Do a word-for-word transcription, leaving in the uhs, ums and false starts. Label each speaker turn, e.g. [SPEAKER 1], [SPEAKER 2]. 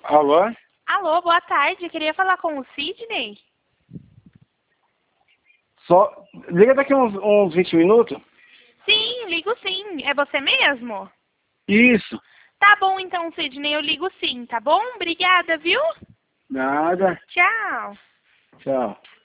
[SPEAKER 1] Alô?
[SPEAKER 2] Alô, boa tarde. Eu queria falar com o Sidney.
[SPEAKER 1] Só... Liga daqui uns, uns vinte minutos.
[SPEAKER 2] Sim, ligo sim. É você mesmo?
[SPEAKER 1] Isso.
[SPEAKER 2] Tá bom então, Sidney. Eu ligo sim, tá bom? Obrigada, viu?
[SPEAKER 1] Nada.
[SPEAKER 2] Tchau.
[SPEAKER 1] Tchau.